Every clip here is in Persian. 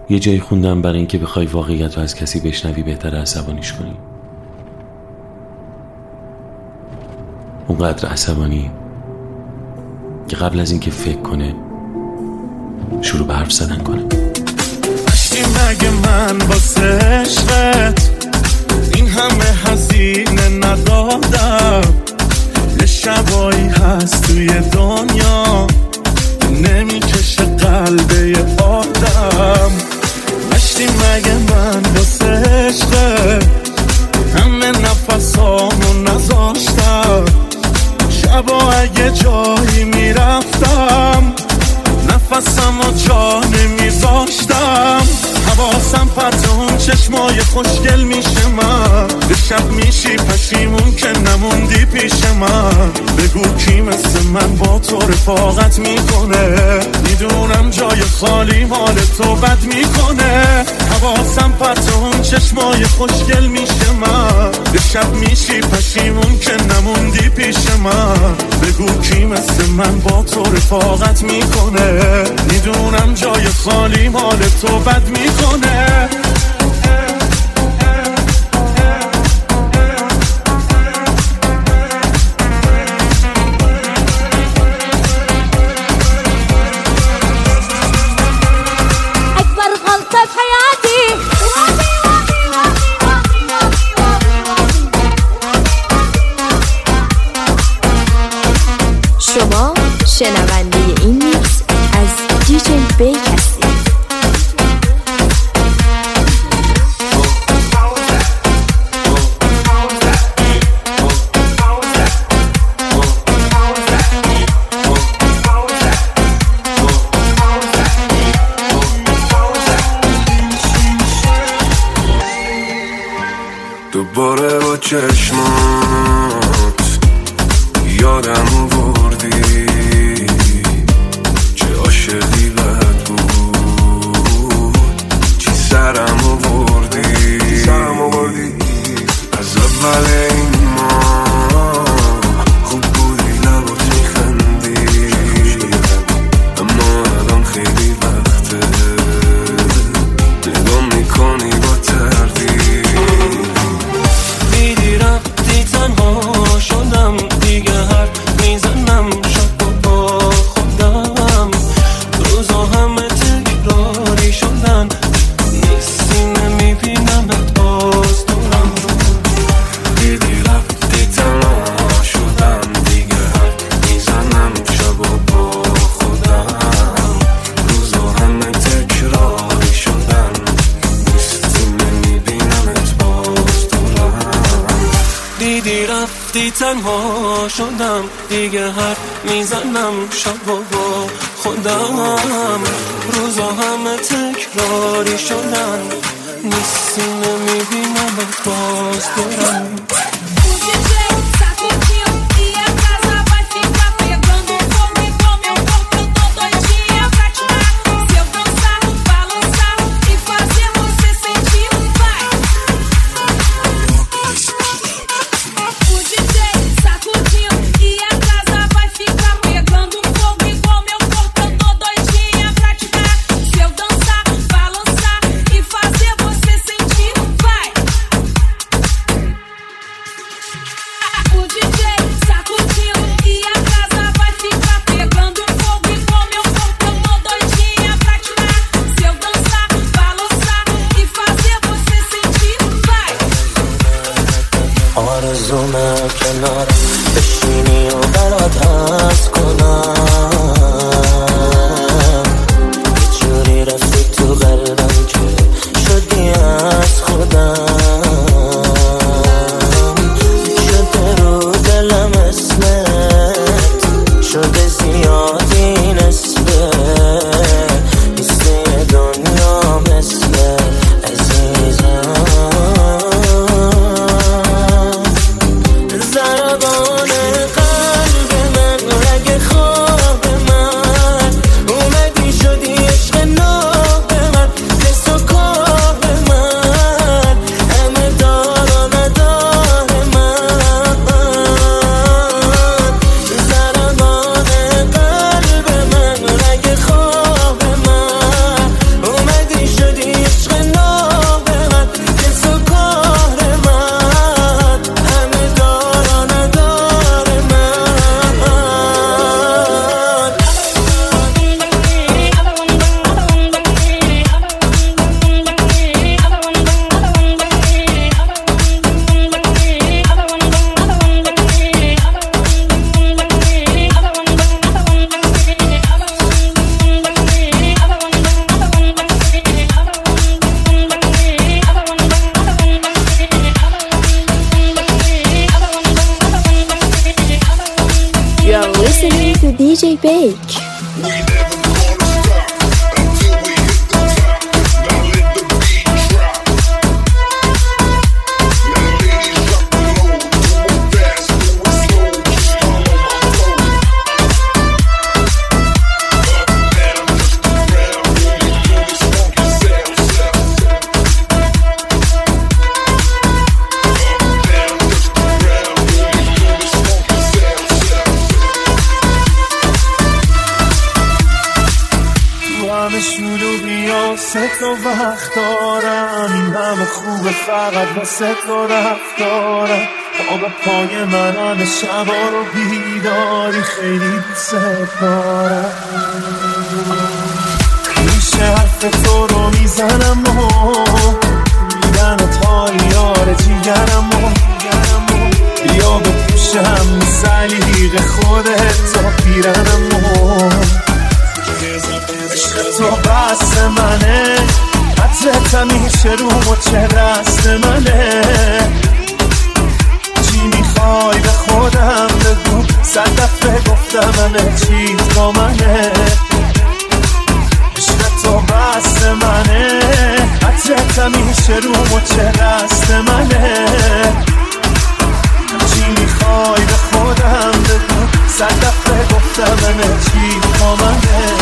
یه جایی خوندم برای اینکه بخوای واقعیت رو از کسی بشنوی بهتره عصبانیش کنی. اونقدر عصبانی که قبل از اینکه فکر کنه شروع به حرف زدن کنه. داشتی مگه من واسه عشقت این همه هزینه ندادم؟ یه شبایی هست توی دنیا نمیکشه قلبه یه آدم. داشتی مگه من واسه عشقت همه نفسامو نذاشتم؟ شبا اگه جایی میرفتم نفسم و جا نمیذاشتم. حواسم پرت اون چشمای خوشگل میشه من به شب میشی پشیمون که نموندی پیش من. بگو کی مثل من با تو رفاقت میکنه؟ میدونم جای خالی مال تو بد میکنه. حواسم پرت اون چشمای خوشگل میشه من به شب میشی پشیمون که نموندی پیش من. بگو کی مثل من با تو رفاقت میکنه؟ میدونم جای خالی مال تو بد میکنه. اکبر غلطه في حياتي. شما شنونده این میکس از دیجی بیک هستید. دوباره با چشمات یادم آوردی چه عاشقی بد بود، چی سرم آوردی از اول این ماه خوب بودی لبات میخندی، اما الان خیلی وقته نگام میکنی با تردید. دیدی رفتی تنها شدم دیگه حرف میزنم شب با خودم. روزا همه تکراری شدن نیستی نمیبینمت باز دورم. دیدی رفتی تنها شدم دیگه حرف میزنم شب با خودم. روزا همه تکراری شدن نیستی نمیبینمت باز دورم. دیدی رفتی تنها شدم دیگه حرف میزنم شب با خودم. روزا همه تکراری شدن نیستی نمیبینمت باز دورم. آرزومه کنار بشینی و برات هست کنم. یه جوری رفتی تو قلبم که شدی از خودم. شده رو دلم اسمت شده زیادی نسبت نیستی دنیا مثل عزیزم. ضربان Bake. تو وقت دارم این همه خوبه فقط واسه تو رفتارم خواب پای منم شبا رو بیداری خیلی دوست دارم میشه حرف تو رو میزنم و میدن تا یار جیگرم و بیا بپوشم سلیق خودت تا پیرنم و تو بس منه حضرت همیشه رو مچه رست منه چی میخوای به خودم بگو 100 دفعه گفتم همه چیز با منه عشق تو بس منه حضرت همیشه رو مچه رست منه چی میخوای به خودم بگو 100 دفعه گفتم همه چیز با منه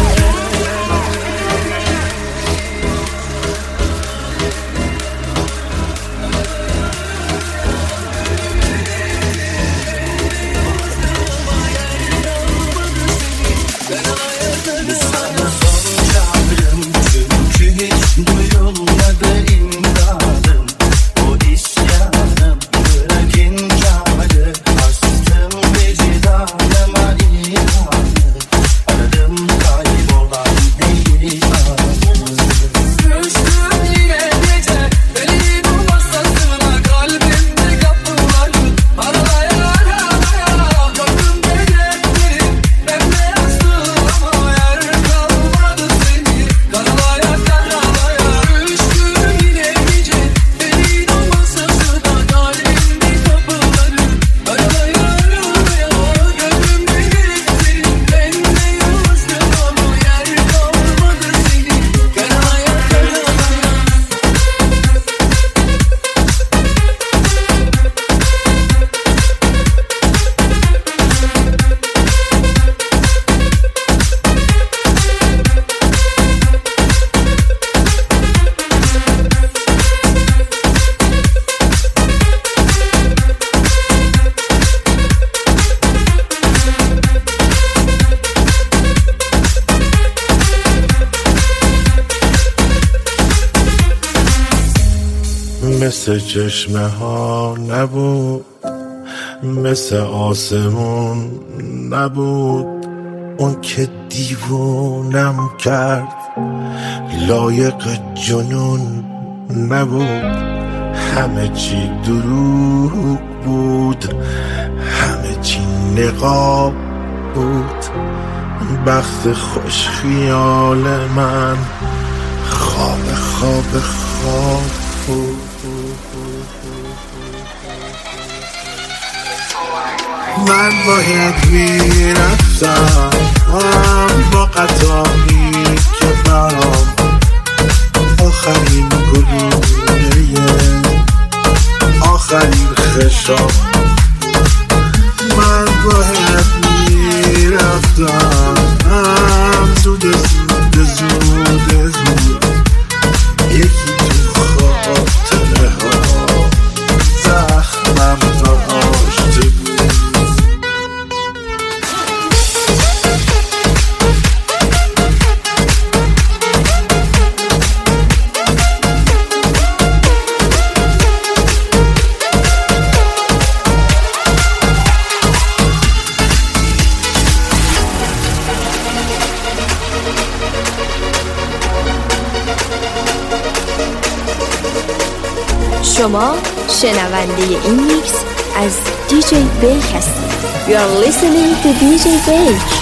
مثل چشمه ها نبود مثل آسمون نبود اون که دیوونم کرد لایق جنون نبود همه چی دروغ بود همه چی نقاب بود بخت خوش خیال من خواب بود من باید میرفتم با قطاری که برام آخرین گلوله آخرین خشاب من باید میرفتم زود یکی تو خاطره ها زخمم داشته بود شما شنونده این میکس از DJ Bake هستید. You are listening to DJ Bake.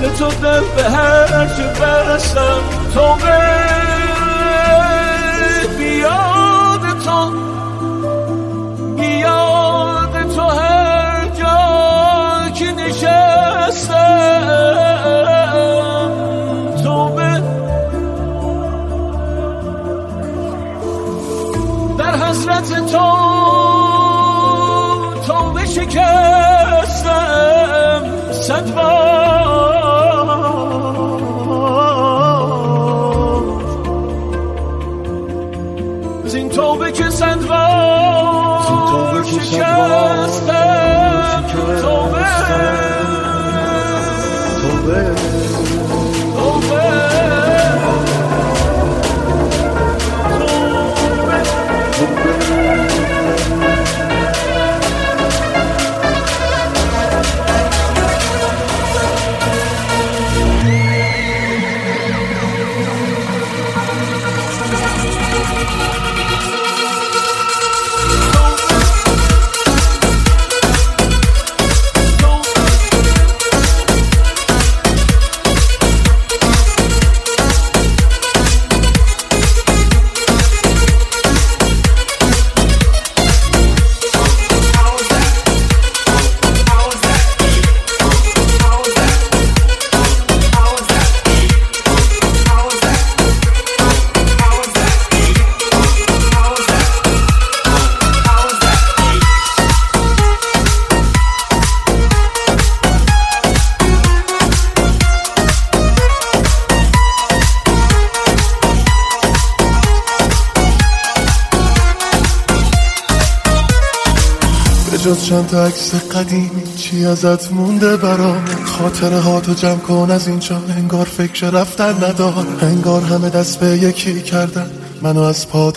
تو دل به هر چه برسم توبه بیاد تو هر جا که نشستم توبه در حضرت تو توبه شکستم 100 بار زین توبه که 100 بار شکستم توبه جز چند تا عکس قدیمی چی ازت مونده برام خاطره ها تو جمع کن از اینجا انگار فکر رفتن ندار انگار همه دست به یکی کردن منو از پا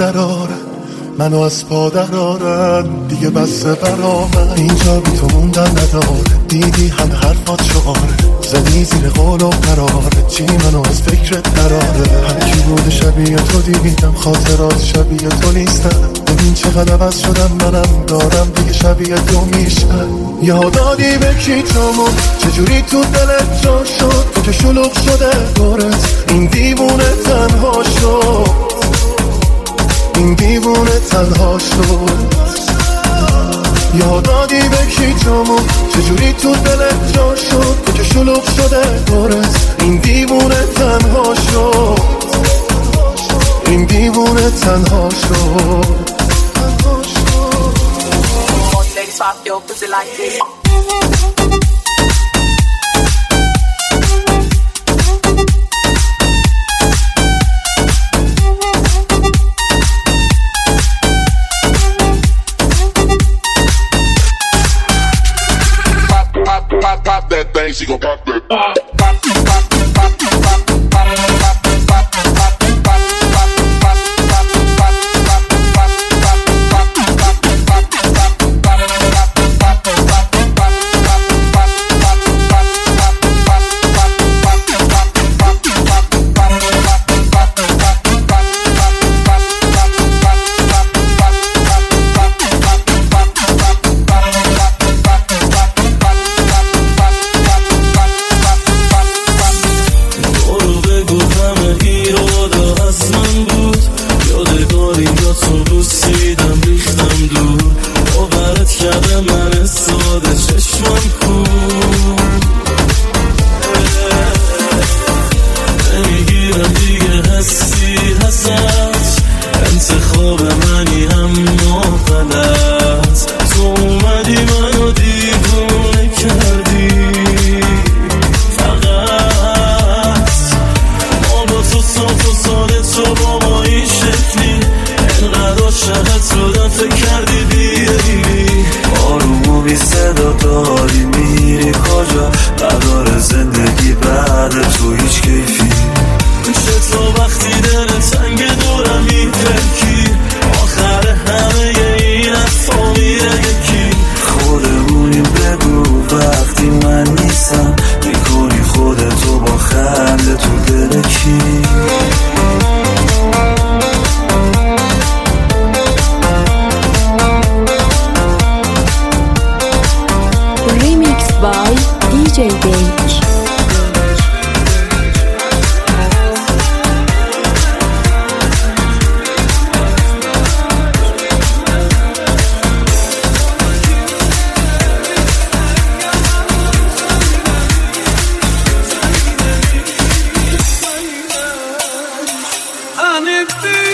درارن دیگه بسه برا من اینجا بی تو موندن نداره دیدی همه حرفات شعاره زدی زیر قول و قراره چی منو از فکرت دراره هر کی بود شبیه تو دیدم خاطرات شبیه تو نیستن ببین چقدر عوض شدم منم دارم دیگه شبیه تو میشن یادادی به کیچامون چجوری تو دلت جا شد تو که شلوغ شده دورت این دیوونه تنها شد این دیوونه تنها شد یادادی به کیچامون چجوری تو دلت جا شد تو که شلوغ شده دورت این دیوونه تنها شد این دیوونه تنها شد Pop that thing, she gon' pop that. Remix by DJ Beach. گرفتی